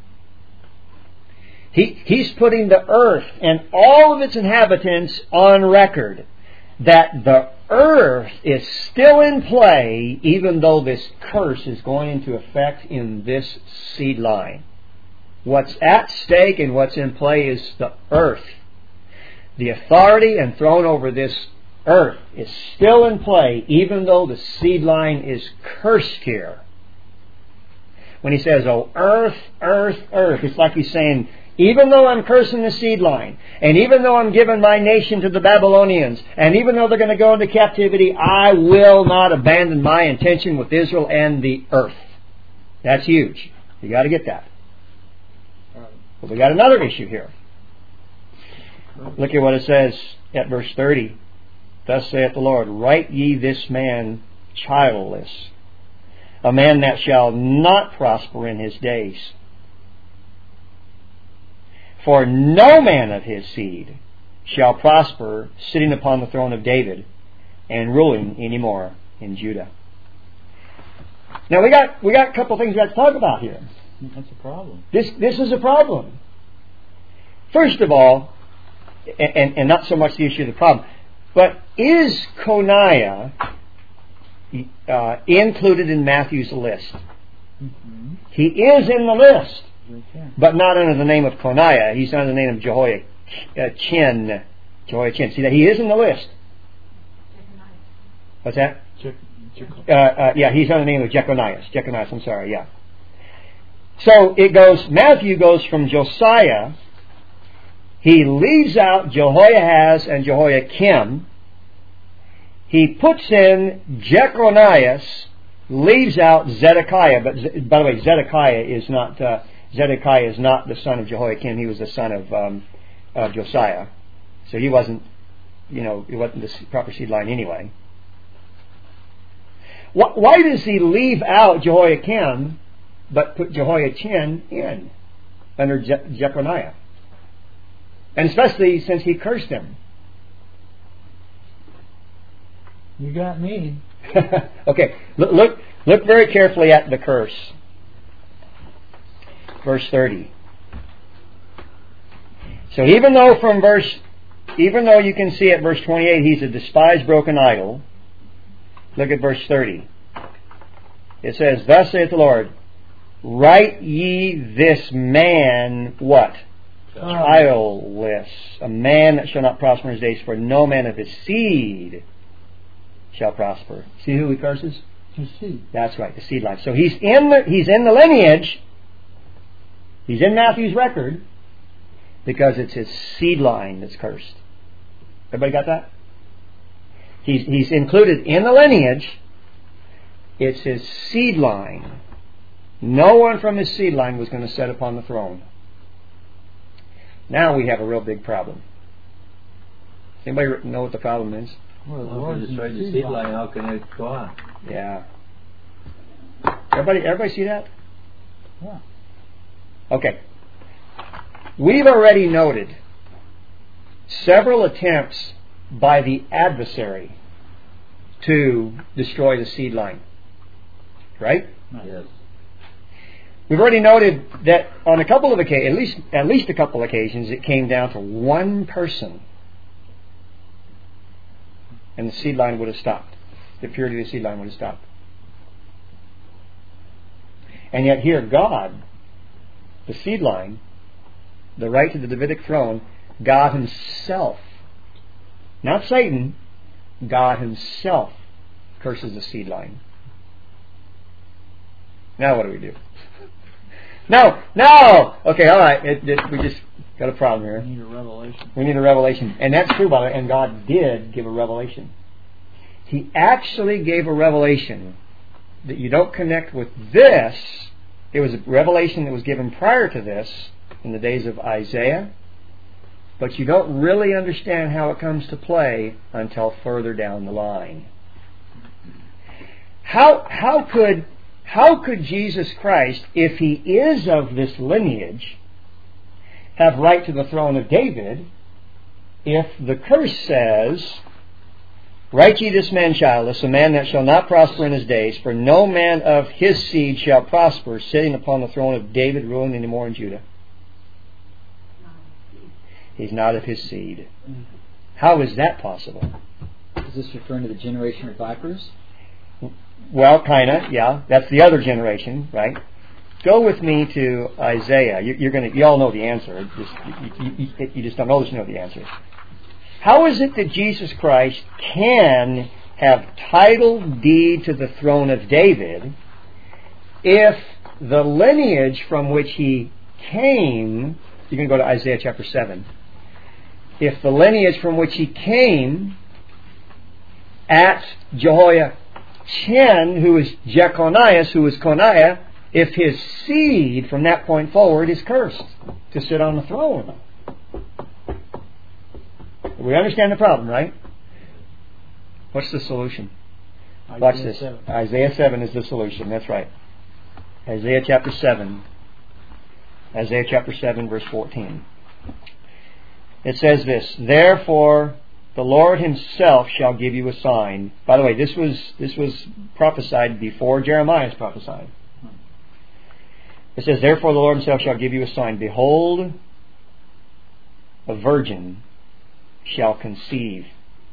He's putting the earth and all of its inhabitants on record that the earth is still in play, even though this curse is going into effect in this seed line. What's at stake and what's in play is the earth. The authority and throne over this earth is still in play, even though the seed line is cursed here. When He says, "Oh, earth, earth, earth," it's like He's saying, even though I'm cursing the seed line, and even though I'm giving my nation to the Babylonians, and even though they're going to go into captivity, I will not abandon my intention with Israel and the earth. That's huge. You got to get that. But we got another issue here. Look at what it says at verse 30. "Thus saith the Lord, write ye this man childless, a man that shall not prosper in his days. For no man of his seed shall prosper, sitting upon the throne of David and ruling any more in Judah." Now we got a couple of things we got to talk about here. That's a problem. This is a problem. First of all, and not so much the issue of the problem, but is Coniah included in Matthew's list? Mm-hmm. He is in the list, Okay. but not under the name of Coniah. He's under the name of Jehoiachin. See that? He is in the list. What's that? Yeah, he's under the name of Jeconias. I'm sorry, yeah. So it goes, Matthew goes from Josiah. He leaves out Jehoiahaz and Jehoiakim. He puts in Jeconias, leaves out Zedekiah. But by the way, Zedekiah is not the son of Jehoiakim. He was the son of Josiah. So he wasn't, it wasn't the proper seed line anyway. Why does he leave out Jehoiakim but put Jehoiachin in under Jeconiah? And especially since he cursed him. You got me. Okay, look very carefully at the curse. Verse 30. So even though you can see at verse 28 he's a despised, broken idol, look at verse 30. It says, Thus saith the Lord, write ye this man what? Childless. A man that shall not prosper in his days, for no man of his seed shall prosper. See who he curses? His seed. That's right, the seed line. So he's in the lineage. He's in Matthew's record because it's his seed line that's cursed. Everybody got that? He's included in the lineage. It's his seed line. No one from his seed line was going to sit upon the throne. Now we have a real big problem. Anybody know what the problem is? Well, if you destroy the seed line, how can it go on? Yeah. Everybody see that? Yeah. Okay. We've already noted several attempts by the adversary to destroy the seed line. Right? Yes. We've already noted that on a couple of occasions, at least a couple of occasions, it came down to one person, and the seed line would have stopped. The purity of the seed line would have stopped. And yet here, God, the seed line, the right to the Davidic throne, God Himself, not Satan, God Himself curses the seed line. Now what do we do? No! Okay, alright, we just got a problem here. We need a revelation. And that's true, by the way, and God did give a revelation. He actually gave a revelation that you don't connect with this. It was a revelation that was given prior to this, in the days of Isaiah, but you don't really understand how it comes to play until further down the line. How could Jesus Christ, if He is of this lineage, have right to the throne of David if the curse says, Write ye this man childless, a man that shall not prosper in his days, for no man of his seed shall prosper, sitting upon the throne of David, ruling any more in Judah. He's not of his seed. How is that possible? Is this referring to the generation of vipers? Well, kind of, yeah. That's the other generation, right? Go with me to Isaiah. You all know the answer. You just don't always know the answer. How is it that Jesus Christ can have title deed to the throne of David if the lineage from which He came, you can go to Isaiah chapter 7, if the lineage from which He came at Jehoiachin, who is Jeconias, who is Coniah, if his seed from that point forward is cursed to sit on the throne? We understand the problem, right? What's the solution? Watch this. 7. Isaiah 7 is the solution. That's right. Isaiah chapter 7. Isaiah chapter 7, verse 14. It says this, Therefore the Lord Himself shall give you a sign. By the way, this was prophesied before Jeremiah prophesied. It says, Therefore the Lord Himself shall give you a sign. Behold, a virgin shall conceive.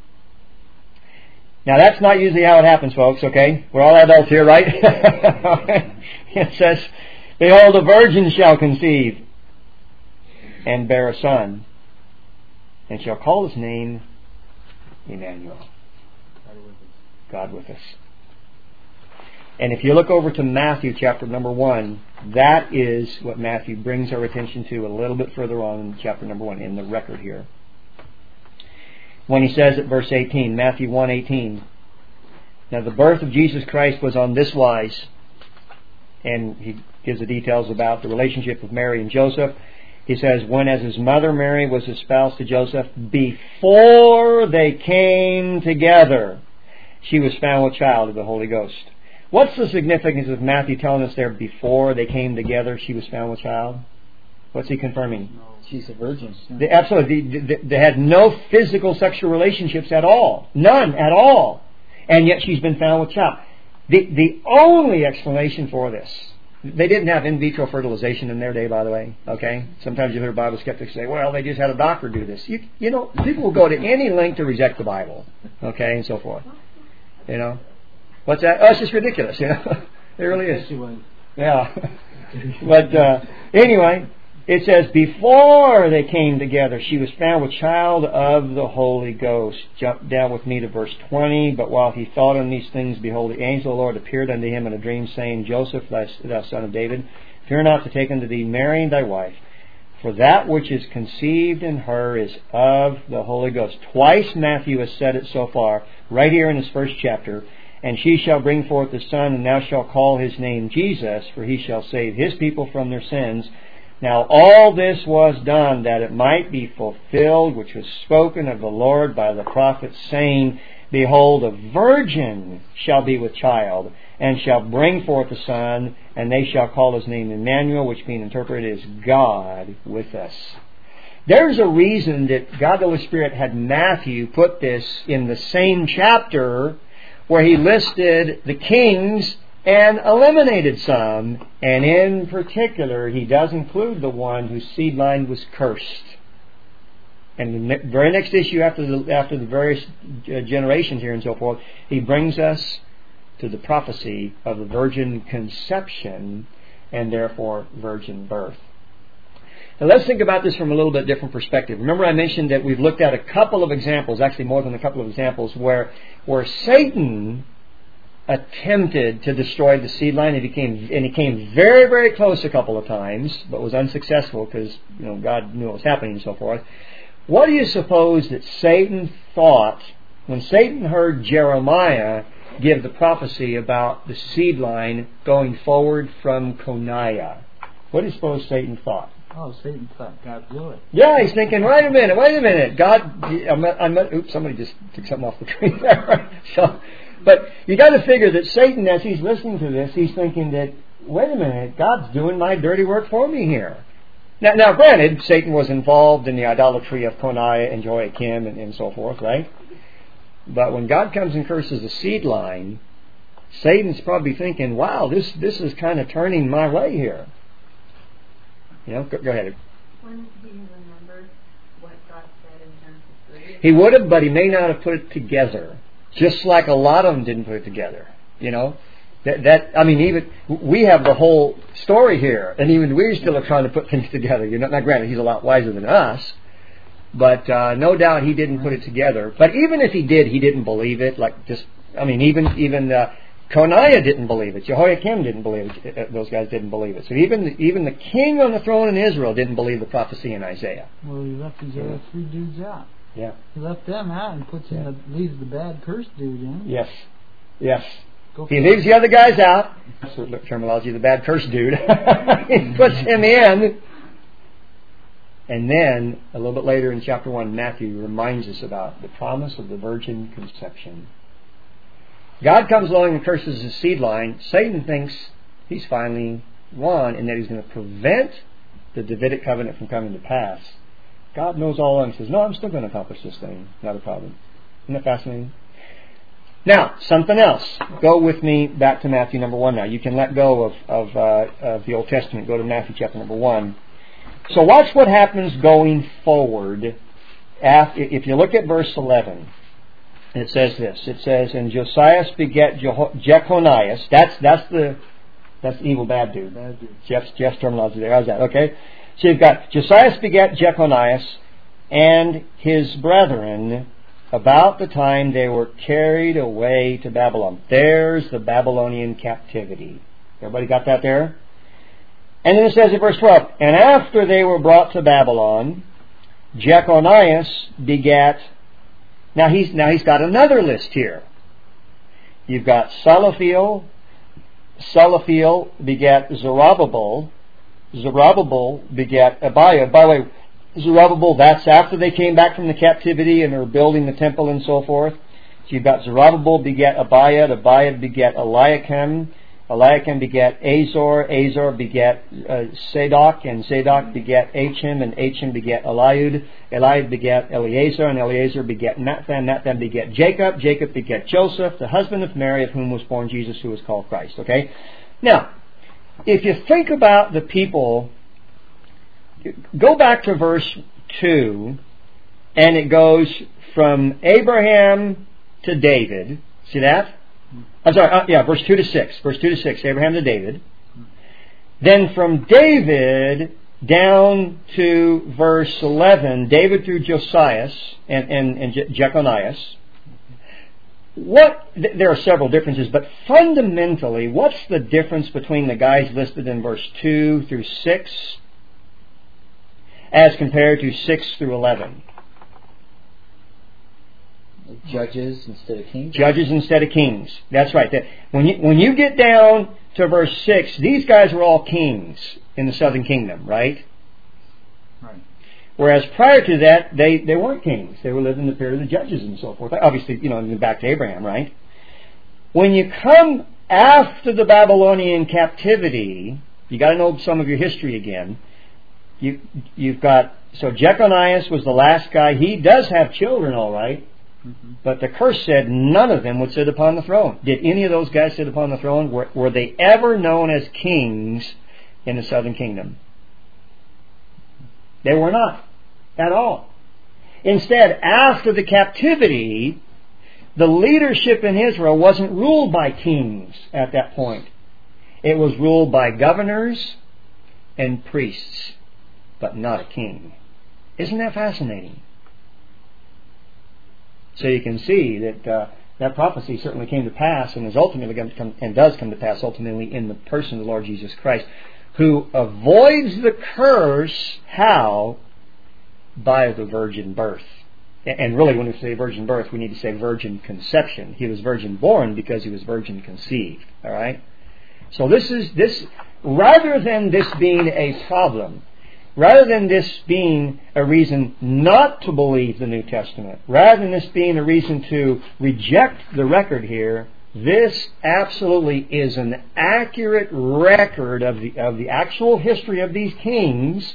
Now that's not usually how it happens, folks, okay? We're all adults here, right? It says, Behold, a virgin shall conceive and bear a son, and shall call his name Emmanuel. God with us. And if you look over to Matthew chapter number 1, that is what Matthew brings our attention to a little bit further on in chapter number 1, in the record here. When he says at verse 18, Matthew 1:18, Now the birth of Jesus Christ was on this wise, and he gives the details about the relationship of Mary and Joseph. He says, When as his mother Mary was espoused to Joseph, before they came together, she was found with child of the Holy Ghost. What's the significance of Matthew telling us there, before they came together, she was found with child? What's he confirming? She's a virgin. They had no physical sexual relationships at all. None at all. And yet she's been found with child. The only explanation for this, they didn't have in vitro fertilization in their day, by the way. Okay? Sometimes you hear Bible skeptics say, well, they just had a doctor do this. You know, people will go to any length to reject the Bible. Okay? And so forth. You know? What's that? Oh, it's just ridiculous. You know? It really is. Yeah. But anyway, it says, before they came together, she was found with child of the Holy Ghost. Jump down with me to verse 20. But while he thought on these things, behold, the angel of the Lord appeared unto him in a dream, saying, Joseph, thou son of David, fear not to take unto thee Mary thy wife, for that which is conceived in her is of the Holy Ghost. Twice Matthew has said it so far, right here in his first chapter. And she shall bring forth a son, and thou shalt call his name Jesus, for he shall save his people from their sins. Now all this was done that it might be fulfilled, which was spoken of the Lord by the prophet, saying, Behold, a virgin shall be with child, and shall bring forth a son, and they shall call his name Emmanuel, which being interpreted is God with us. There's a reason that God the Holy Spirit had Matthew put this in the same chapter where he listed the kings and eliminated some, and in particular, he does include the one whose seed line was cursed. And the very next issue after the various generations here and so forth, he brings us to the prophecy of the virgin conception and therefore virgin birth. Now let's think about this from a little bit different perspective. Remember I mentioned that we've looked at a couple of examples, actually more than a couple of examples, where Satan attempted to destroy the seed line, and he came very, very close a couple of times, but was unsuccessful because God knew what was happening and so forth. What do you suppose that Satan thought when Satan heard Jeremiah give the prophecy about the seed line going forward from Coniah? What do you suppose Satan thought? Oh, Satan thought God blew it. Yeah, he's thinking, wait a minute. God, oops, somebody just took something off the tree there. But you got to figure that Satan, as he's listening to this, he's thinking that, wait a minute, God's doing my dirty work for me here. Now granted, Satan was involved in the idolatry of Coniah and Jehoiakim and so forth, right? But when God comes and curses the seed line, Satan's probably thinking, wow, this is kind of turning my way here. Go ahead. Wouldn't he remember what God said in Genesis 3? He would have, but he may not have put it together. Just like a lot of them didn't put it together. Even we have the whole story here, and even we're still trying to put things together. Now granted, he's a lot wiser than us, but no doubt he didn't put it together. But even if he did, he didn't believe it. Even Coniah didn't believe it. Jehoiakim didn't believe it. Those guys didn't believe it. So even the king on the throne in Israel didn't believe the prophecy in Isaiah. Well, he left these other three dudes out. Yeah. He left them out and leaves the bad cursed dude in. Yes. He leaves the other guys out. That's the terminology, the bad cursed dude. He puts him in. And then, a little bit later in chapter 1, Matthew reminds us about the promise of the virgin conception. God comes along and curses his seed line. Satan thinks he's finally won and that he's going to prevent the Davidic covenant from coming to pass. God knows all along and says, no, I'm still going to accomplish this thing. Not a problem. Isn't that fascinating? Now, something else. Go with me back to Matthew number 1 now. You can let go of the Old Testament. Go to Matthew chapter number 1. So watch what happens going forward. If you look at verse 11, it says this. It says, and Josias begat Jeconias. That's the evil bad dude. Jeff's terminology there. How's that? Okay. So you've got Josias begat Jeconias and his brethren about the time they were carried away to Babylon. There's the Babylonian captivity. Everybody got that there? And then it says in verse 12, and after they were brought to Babylon, Jeconias begat. Now he's got another list here. You've got Salathiel begat Zerubbabel. Zerubbabel begat Abiah. By the way, Zerubbabel, that's after they came back from the captivity and are building the temple and so forth. So you've got Zerubbabel begat Abiah. Abiah begat Eliakim. Eliakim begat Azor. Azor begat Zadok, and Zadok begat Achim, and Achim begat Eliud. Eliud begat Eleazar, and Eleazar begat Matthan. Matthan begat Jacob. Jacob begat Joseph, the husband of Mary, of whom was born Jesus, who was called Christ. Okay? Now, if you think about the people, go back to verse 2, and it goes from Abraham to David. See that? I'm sorry, verse 2 to 6. Verse 2 to 6, Abraham to David. Then from David down to verse 11, David through Josias and Jeconias. There are several differences, but fundamentally, what's the difference between the guys listed in verse 2 through 6 as compared to 6 through 11? Judges instead of kings? Judges instead of kings. That's right. When you get down to verse 6, these guys were all kings in the southern kingdom, right? Right. Whereas prior to that, they weren't kings. They were living in the period of the judges and so forth. Obviously, back to Abraham, right? When you come after the Babylonian captivity, you got to know some of your history again. You've got, so Jeconias was the last guy. He does have children, all right. Mm-hmm. But the curse said none of them would sit upon the throne. Did any of those guys sit upon the throne? Were they ever known as kings in the southern kingdom? They were not at all. Instead, after the captivity, the leadership in Israel wasn't ruled by kings at that point. It was ruled by governors and priests, but not a king. Isn't that fascinating? So you can see that that prophecy certainly came to pass and is ultimately going to come, and does come to pass ultimately in the person of the Lord Jesus Christ, who avoids the curse. How? By the virgin birth. And really, when we say virgin birth, we need to say virgin conception. He was virgin born because he was virgin conceived. All right. So this rather than this being a problem, rather than this being a reason not to believe the New Testament, rather than this being a reason to reject the record here, this absolutely is an accurate record of the actual history of these kings.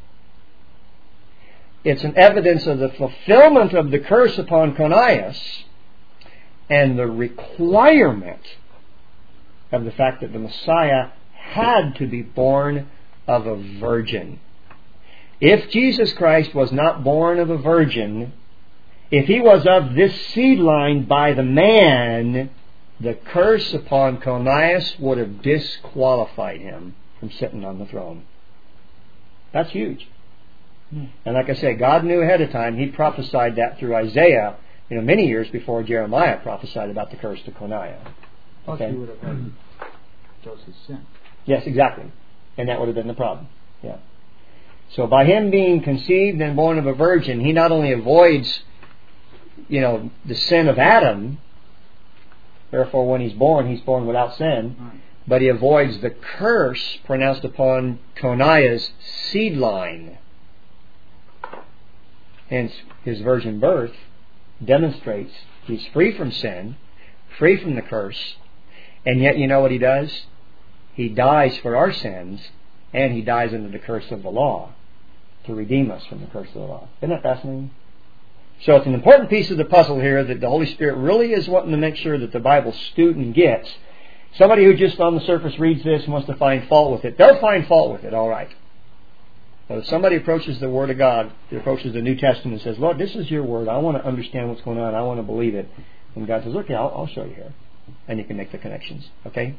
It's an evidence of the fulfillment of the curse upon Conias and the requirement of the fact that the Messiah had to be born of a virgin. If Jesus Christ was not born of a virgin, if he was of this seed line by the man, the curse upon Conias would have disqualified him from sitting on the throne. That's huge. And like I say, God knew ahead of time. He prophesied that through Isaiah, many years before Jeremiah prophesied about the curse to Coniah. Plus he would have had Joseph's sin. Yes, exactly. And that would have been the problem. Yeah. So by him being conceived and born of a virgin, he not only avoids, the sin of Adam. Therefore, when he's born without sin. Right. But he avoids the curse pronounced upon Coniah's seed line. Hence, his virgin birth demonstrates he's free from sin, free from the curse, and yet you know what he does? He dies for our sins, and he dies under the curse of the law to redeem us from the curse of the law. Isn't that fascinating? So it's an important piece of the puzzle here that the Holy Spirit really is wanting to make sure that the Bible student gets. Somebody who just on the surface reads this and wants to find fault with it, they'll find fault with it, all right. But if somebody approaches the Word of God, approaches the New Testament and says, Lord, this is your Word, I want to understand what's going on, I want to believe it. And God says, okay, I'll show you here. And you can make the connections. Okay?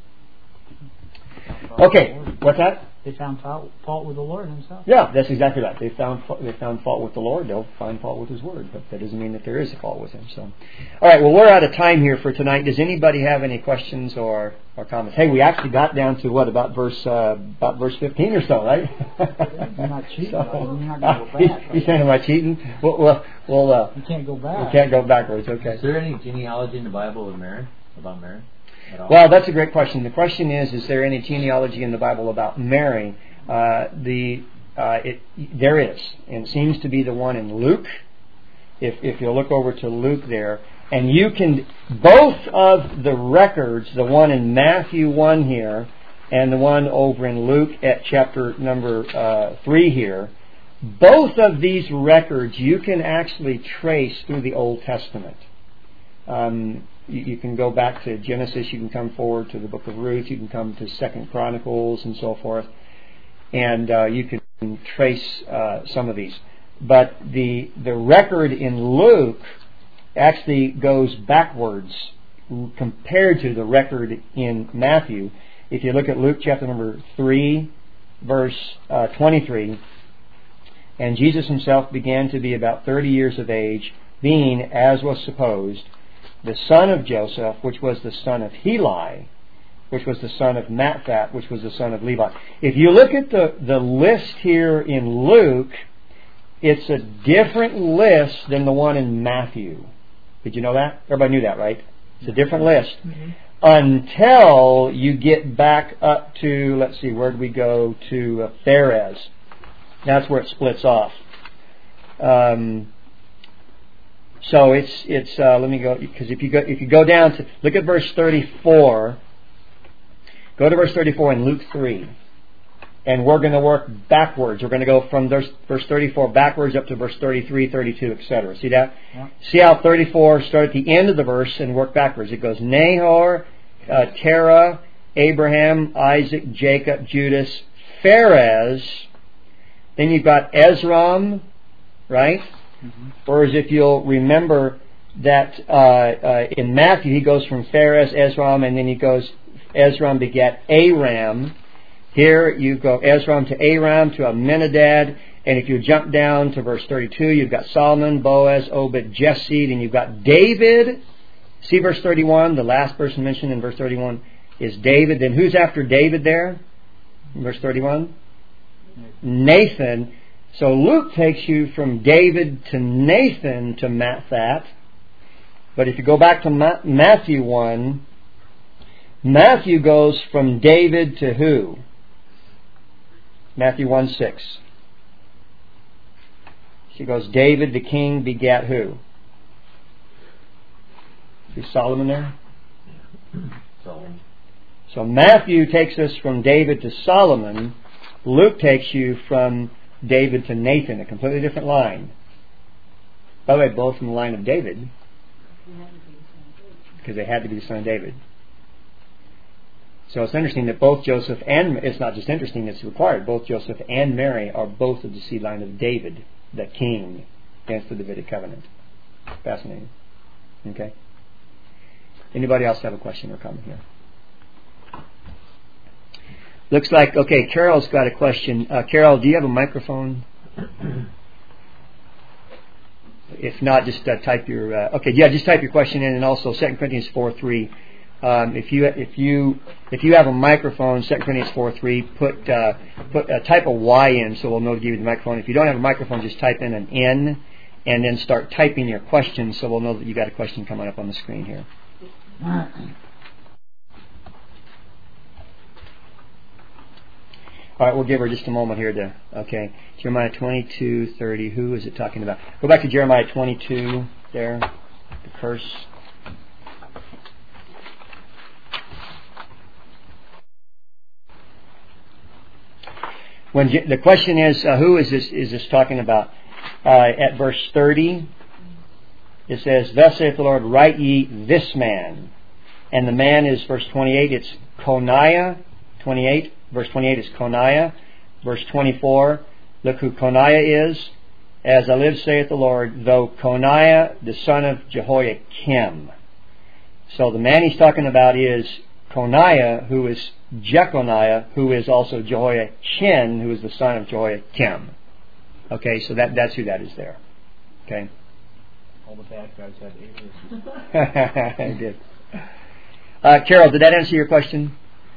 Okay, what's that? They found fault with the Lord himself. Yeah, that's exactly right. They found fault with the Lord. They'll find fault with his Word. But that doesn't mean that there is a fault with him. So, all right, well, we're out of time here for tonight. Does anybody have any questions or comments? Hey, we actually got down to about verse 15 or so, right? You're not cheating. You're not going to go back. You saying am I cheating? Well, you can't go back. We can't go backwards. Okay. Is there any genealogy in the Bible about Mary? Well, that's a great question. The question is there any genealogy in the Bible about Mary? There is, and it seems to be the one in Luke. If you look over to Luke there, And you can, both of the records, the one in Matthew 1 here and the one over in Luke at chapter number 3 here, both of these records you can actually trace through the Old Testament. You can go back to Genesis, you can come forward to the book of Ruth, you can come to 2 Chronicles and so forth, and you can trace some of these. But the record in Luke actually goes backwards compared to the record in Matthew. If you look at Luke chapter number 3, verse 23, and Jesus himself began to be about 30 years of age, being, as was supposed, the son of Joseph, which was the son of Heli, which was the son of Matthat, which was the son of Levi. If you look at the list here in Luke, it's a different list than the one in Matthew. Did you know that? Everybody knew that, right? It's a different list. Mm-hmm. Until you get back up to, let's see, where did we go? To Phares. That's where it splits off. So it's let me go, because if you go down to look at verse 34, go to verse 34 in Luke 3, and we're going to work backwards. We're going to go from verse 34 backwards up to verse 33, 32, etc. See that? Yeah. See how 34 start at the end of the verse and work backwards. It goes Nahor, Terah, Abraham, Isaac, Jacob, Judas, Phares. Then you've got Ezram, right? Mm-hmm. Whereas if you'll remember that in Matthew he goes from Phares, Ezram, and then he goes, Ezram begat Aram. Here you go Ezram to Aram to Amminadab, and if you jump down to verse 32, you've got Solomon, Boaz, Obed, Jesse, and you've got David. See verse 31, the last person mentioned in verse 31 is David. Then who's after David there? In verse 31? Nathan. So Luke takes you from David to Nathan to Matthat. But if you go back to Matthew 1, Matthew goes from David to who? Matthew 1:6. She goes, David the king begat who? See Solomon there? Solomon. So Matthew takes us from David to Solomon. Luke takes you from David to Nathan, a completely different line. By the way, both from the line of David, because they had to be the son of David. So it's interesting that both Joseph and, it's not just interesting, it's required, both Joseph and Mary are both of the seed line of David, the king, against the Davidic covenant. Fascinating. Okay? Anybody else have a question or comment here? Looks like, okay, Carol's got a question. Carol, do you have a microphone? If not, just type your, just type your question in, and also 2 Corinthians 4:3. If you have a microphone, 2 Corinthians 4:3, type a Y in so we'll know to give you the microphone. If you don't have a microphone, just type in an N and then start typing your question so we'll know that you got a question coming up on the screen here. All right, we'll give her just a moment here to, okay, Jeremiah 22:30. Who is it talking about? Go back to Jeremiah 22 there, the curse. When the question is, who is this talking about? At verse 30, it says, Thus saith the Lord, write ye this man. And the man is, verse 28, it's Coniah, 28. Verse 28 is Coniah. Verse 24, look who Coniah is. As I live, saith the Lord, though Coniah, the son of Jehoiakim. So the man he's talking about is Coniah, who is Jeconiah, who is also Jehoiachin, who is the son of Jehoiakim. Okay, so that's who that is there. Okay. All the bad guys had aliases. I did. Carol, did that answer your question?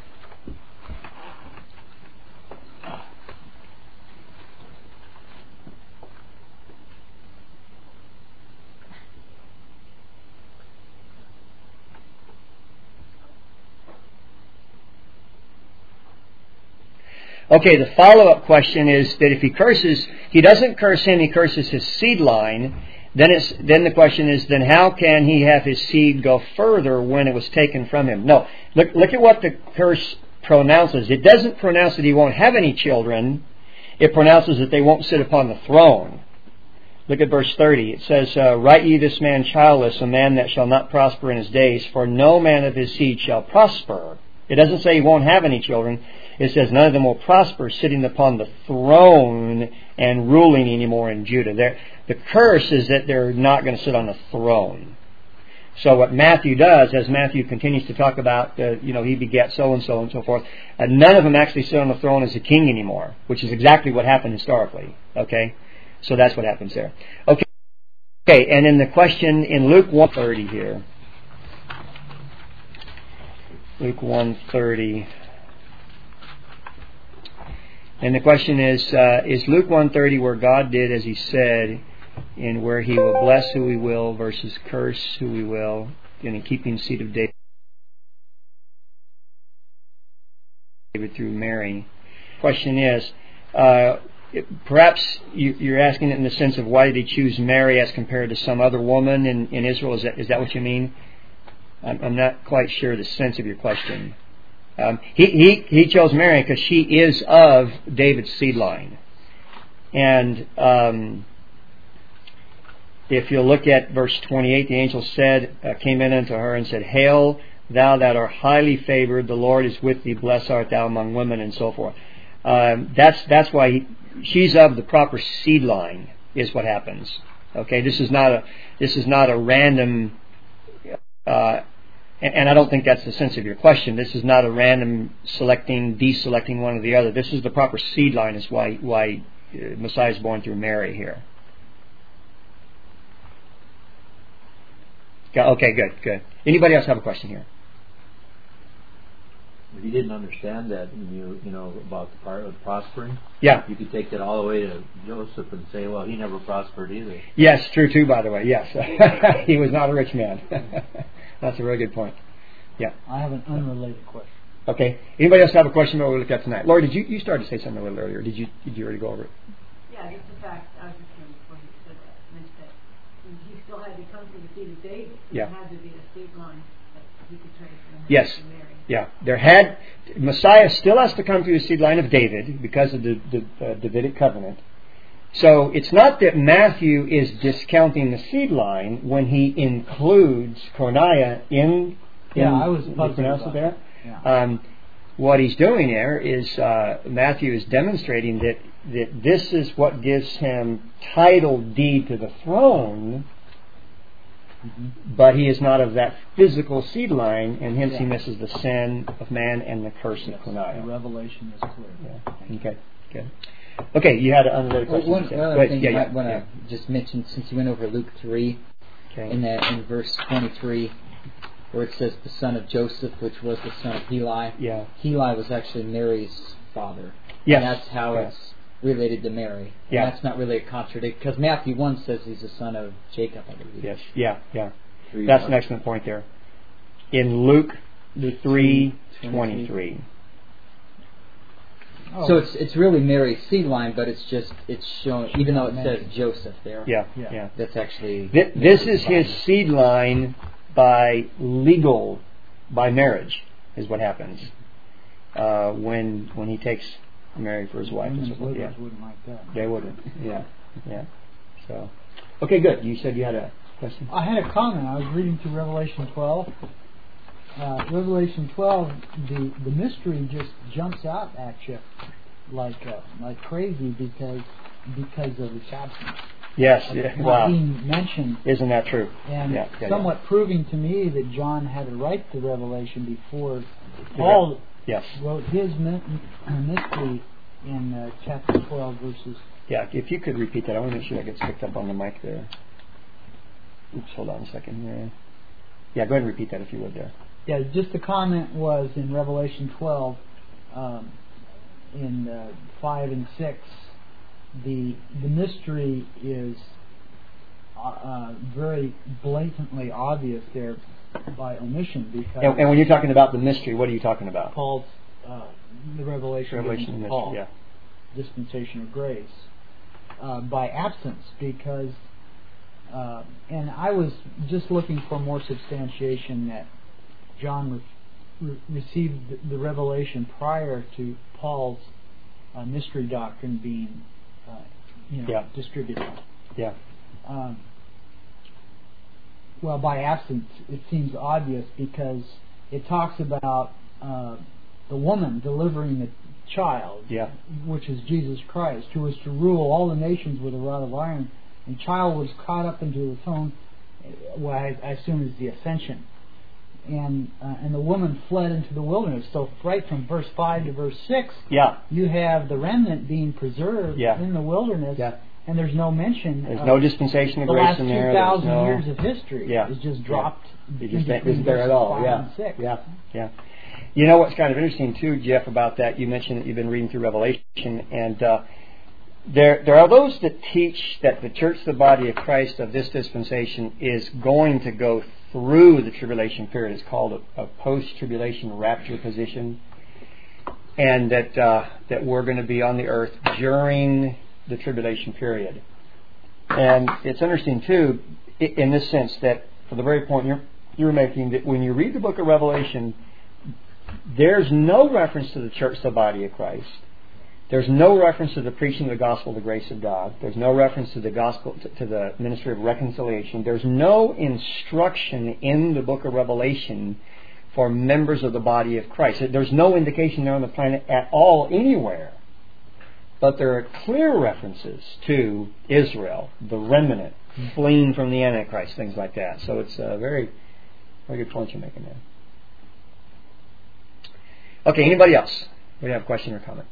Okay, the follow-up question is that if he curses, he doesn't curse him, he curses his seed line. Then the question is, then how can he have his seed go further when it was taken from him? No. Look at what the curse pronounces. It doesn't pronounce that he won't have any children. It pronounces that they won't sit upon the throne. Look at verse 30. It says, write ye this man childless, a man that shall not prosper in his days, for no man of his seed shall prosper. It doesn't say he won't have any children. It says none of them will prosper sitting upon the throne and ruling anymore in Judah. The curse is that they're not going to sit on the throne. So what Matthew does, as Matthew continues to talk about, he begat so-and-so and so forth, none of them actually sit on the throne as a king anymore, which is exactly what happened historically. Okay? So that's what happens there. Okay, and in the question in Luke 1:30 here. Luke 1:30. And the question is Luke 1:30 where God did as He said, and where He will bless who He will versus curse who He will, in the keeping seed of David through Mary? Question is, perhaps you're asking it in the sense of why did He choose Mary as compared to some other woman in Israel? Is that what you mean? I'm not quite sure the sense of your question. He chose Mary because she is of David's seed line. And if you look at verse 28, the angel came in unto her and said, Hail, thou that art highly favored, the Lord is with thee, blessed art thou among women, and so forth. That's why she's of the proper seed line, is what happens. Okay, this is not a random. And I don't think that's the sense of your question. This is not a random deselecting one or the other. This is the proper seed line. Is why Messiah is born through Mary here. Okay, good. Anybody else have a question here? If you didn't understand that, about the part of prospering, yeah, you could take that all the way to Joseph and say, well, he never prospered either. Yes, true too. By the way, yes, he was not a rich man. That's a really good point. Yeah. I have an unrelated question. Okay. Anybody else have a question about what we looked at tonight? Lori, you started to say something a little earlier? Did you already go over it? Yeah, just the fact I was just going to point to that meant that he still had to come from the seed of David. So yeah. There had to be a seed line that he could trace from yes. to Yeah. Mary. Messiah still has to come through the seed line of David because of the Davidic covenant. So it's not that Matthew is discounting the seed line when he includes Coniah in I was pronounce it there. Yeah. What he's doing there is Matthew is demonstrating that this is what gives him title deed to the throne, but he is not of that physical seed line, and hence he misses the sin of man and the curse of Coniah. The revelation is clear. Yeah. Okay. Good. Okay, you had another question. One other thing you might want to just mention, since you went over Luke 3, in verse 23, where it says the son of Joseph, which was the son of Heli. Yeah. Heli was actually Mary's father. Yes. And that's how it's related to Mary. And that's not really a contradiction, because Matthew 1 says he's the son of Jacob, I believe. Yes. Yeah. That's an excellent point there. In Luke 3:23. Oh. So it's really Mary's seed line, but it's shown, even though it says Joseph there. Yeah. That's actually this is his seed line by marriage is what happens when he takes Mary for his wife. And so forth. Wouldn't like that. They wouldn't. Yeah. So, okay, good. You said you had a question. I had a comment. I was reading through Revelation 12. Revelation 12, the mystery just jumps out at you like crazy because of its absence. Yes. Not being mentioned. Isn't that true? And somewhat proving to me that John had to write the Revelation before Paul wrote his mystery in chapter 12 verses. Yeah, if you could repeat that, I want to make sure that gets picked up on the mic there. Oops, hold on a second. Yeah, go ahead and repeat that if you would there. Yeah, just the comment was in Revelation 12, in 5 and 6, the mystery is very blatantly obvious there by omission. Because and when you're talking about the mystery, what are you talking about? Paul's the revelation of Paul, mystery, dispensation of grace, by absence, because And I was just looking for more substantiation that John received the revelation prior to Paul's mystery doctrine being distributed. Yeah. Well, by absence, it seems obvious because it talks about the woman delivering the child, which is Jesus Christ, who was to rule all the nations with a rod of iron. And the child was caught up into the throne, what I assume is the ascension. And the woman fled into the wilderness. So right from verse 5 to verse 6, you have the remnant being preserved in the wilderness, and there's no mention. There's no dispensation of grace in there. The last 2,000 years of history is just dropped. It just isn't there at all. 5 and 6. Yeah. You know what's kind of interesting too, Jeff, about that? You mentioned that you've been reading through Revelation, and there are those that teach that the church, the body of Christ of this dispensation, is going to go through the tribulation period. It's called a post-tribulation rapture position, and that we're going to be on the earth during the tribulation period. And it's interesting too, in this sense, that for the very point you're making, that when you read the book of Revelation, there's no reference to the church, the body of Christ. There's no reference to the preaching of the gospel of the grace of God. There's no reference to the gospel, to the ministry of reconciliation. There's no instruction in the book of Revelation for members of the body of Christ. There's no indication there on the planet at all, anywhere. But there are clear references to Israel, the remnant, fleeing from the Antichrist, things like that. So it's a very, very good point you're making there. Okay, anybody else? We have a question or comment?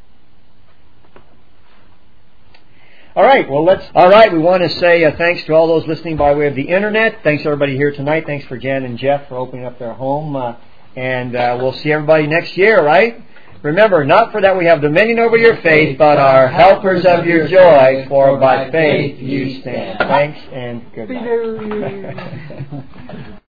All right, we want to say thanks to all those listening by way of the internet. Thanks to everybody here tonight. Thanks for Jan and Jeff for opening up their home. And we'll see everybody next year, right? Remember, not for that we have dominion over your faith, but are helpers of your joy, for by faith you stand. Thanks and good night.